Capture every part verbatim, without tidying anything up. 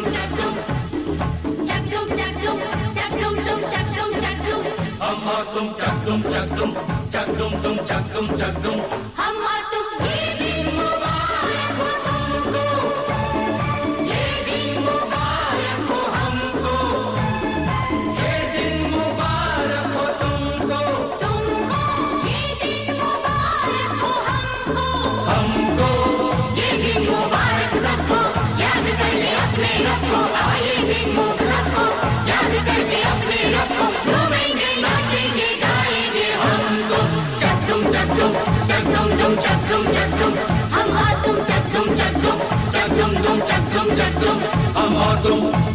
दुम चक दुम चक दुम चक दुम चक दुम दुम चक दुम चक दुम हम और तुम चक दुम चक दुम चक दुम दुम चक दुम चक दुम हम और तुम ये दिन मुबारक हो तुमको ये दिन मुबारक हो हमको ये दिन मुबारक हो तुमको तुमको ये दिन मुबारक हो हमको हमको ये दिन मुबारक सबको याद करके अपने रब को आ ये दिन मुबारक सबको याद करके अपने रब को झूमेंगे नाचेंगे गाएंगे हम तुम चक दुम चक दुम चक दुम दुम चक दुम चक दुम हम और तुम चक दुम चक दुम चक दुम दुम चक दुम चक दुम हम और तुम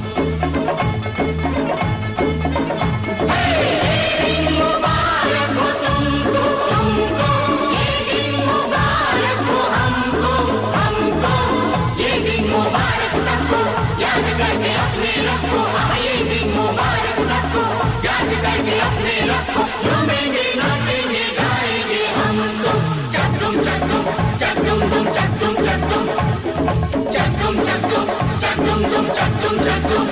मुबारक हो तुमको तुमको ये दिन मुबारक हो हमको हमको ये दिन मुबारक सबको याद करके अपने रब को आ ये दिन मुबारक सबको याद करके अपने रब को झूमेंगे नाचेंगे गाएंगे हम तुम चक दुम चक दुम चक दुम दुम चक दुम चक दुम चक दुम चक दुम चक दुम दुम चक दुम चक दुम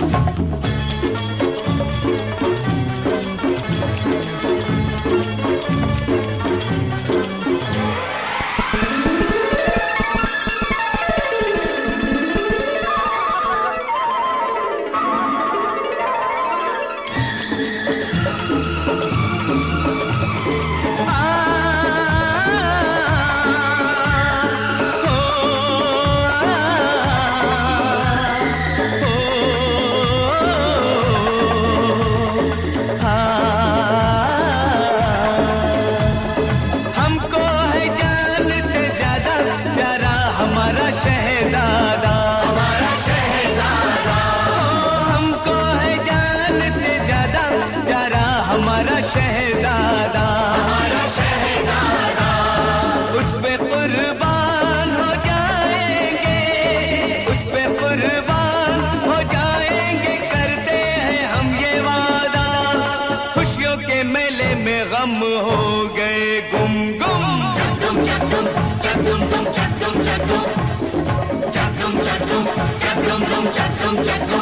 हमको है जान से ज्यादा प्यारा हमारा शहजादा हमारा शहजादा हमको है जान से ज्यादा प्यारा हमारा शहजादा हमारा शहजादा उस पे कुर्बान हो जाएंगे उस पे कुर्बान हो जाएंगे करते हैं हम ये वादा खुशियों के मेले में गम हो गए गुम गुम चक दुम चक दुम चक दुम दुम चक दुम चक दुम चक दुम चक दुम चक दुम दुम चक दुम चक दुम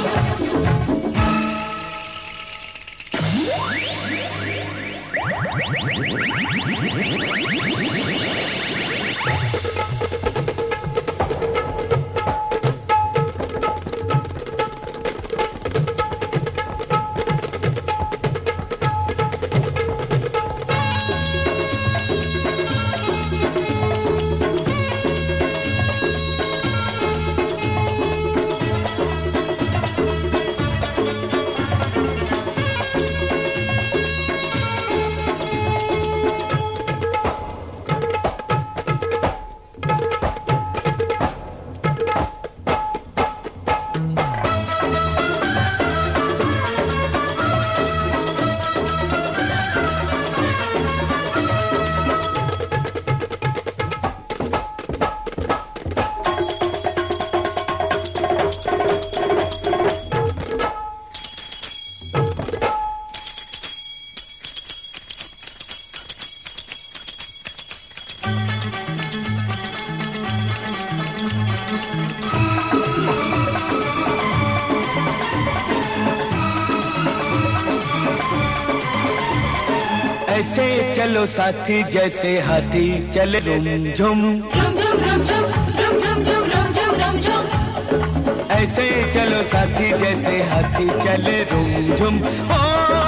ऐसे चलो साथी जैसे हाथी चले रुम झुम रुम झुम रुम झुम रुम झुम झुम रुम झुम रुम झुम ऐसे चलो साथी जैसे हाथी चले रुम झुम ओ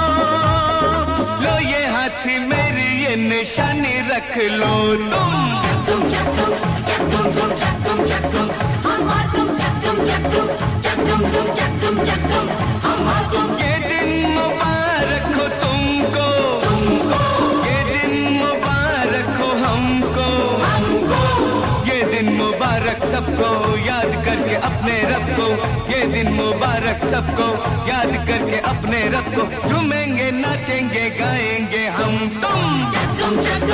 लो ये हाथी मेरी ये निशानी रख लो तुम चक दुम चक दुम चक दुम दुम चक दुम चक दुम हम और तुम चक दुम चक दुम चक दुम दुम चक दुम चक दुम हम और तुम ये दिन मुबारक हो तुमको तुमको ये दिन मुबारक हो हमको हमको ये दिन मुबारक सबको याद करके अपने रब को ये दिन मुबारक सबको याद करके अपने रब को झूमेंगे नाचेंगे गाएंगे हम तुम चक दुम चक